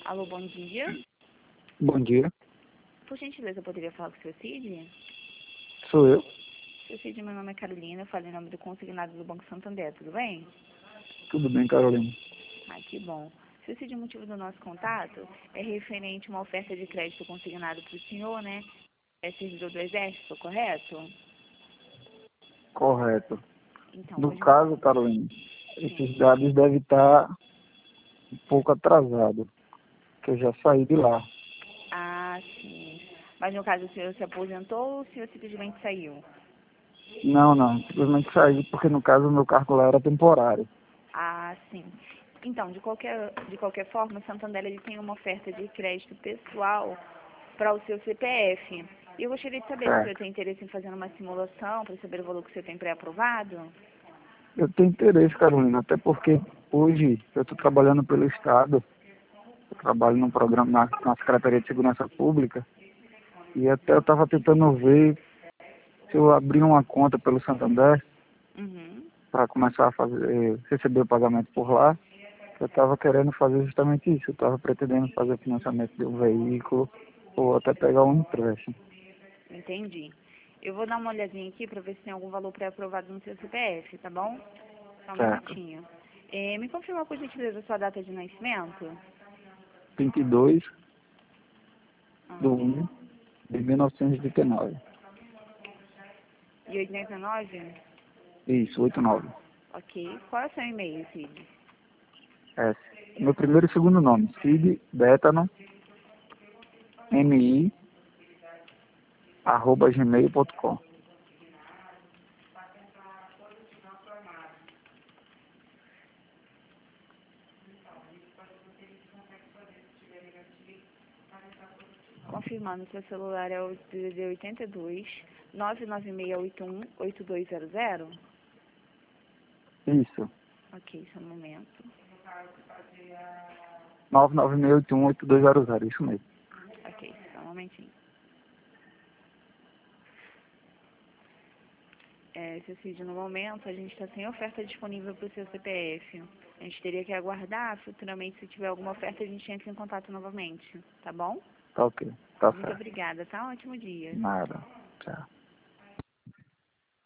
Alô, bom dia. Bom dia, Por gentileza, eu poderia falar com o seu Cid? sou eu. Seu Cid, meu nome é Carolina, eu falo em nome do consignado do Banco Santander, tudo bem? Tudo bem, Carolina? Ah, que bom. Seu Cid, o motivo do nosso contato é referente a uma oferta de crédito consignado para o senhor, né? É servidor do Exército, correto? Correto. Então, No hoje... caso, Carolina, Sim. esses dados devem estar um pouco atrasados, que eu já saí de lá. Ah, sim. Mas no caso, o senhor se aposentou ou o senhor simplesmente saiu? Não, simplesmente saí porque no caso o meu cargo lá era temporário. Ah, sim. Então, de qualquer forma, o Santander ele tem uma oferta de crédito pessoal para o seu CPF. E eu gostaria de saber se o senhor Certo. tem interesse em fazer uma simulação para saber o valor que o senhor tem pré-aprovado? Eu tenho interesse, Carolina, até porque hoje eu estou trabalhando pelo Estado, eu trabalho num programa na Secretaria de Segurança Pública, e até eu estava tentando ver se eu abrir uma conta pelo Santander Uhum. para começar a receber o pagamento por lá. Eu estava querendo fazer justamente isso. Eu estava pretendendo fazer financiamento de um veículo ou até pegar um empréstimo. Entendi. Eu vou dar uma olhadinha aqui para ver se tem algum valor pré-aprovado no seu CPF, tá bom? Só um Certo. minutinho. Me confirma, por gentileza, a sua data de nascimento? 22 de Uhum. 1 de 1989. E 89? Isso, 89. Ok. Qual é o seu e-mail, Cid? S. Meu primeiro e segundo nome, Cid Bétano, mi, @gmail.com. Confirmando, seu celular é o DDD 82 99681 8200. Isso, Ok, só um momento. 996818200, isso mesmo. Ok, só um momentinho. Seu Cid, no momento, a gente está sem oferta disponível para o seu CPF. A gente teria que aguardar, futuramente, se tiver alguma oferta, a gente entra em contato novamente, tá bom? Tá ok, tá Muito certo. obrigada, tá? Um ótimo dia. Nada, tchau.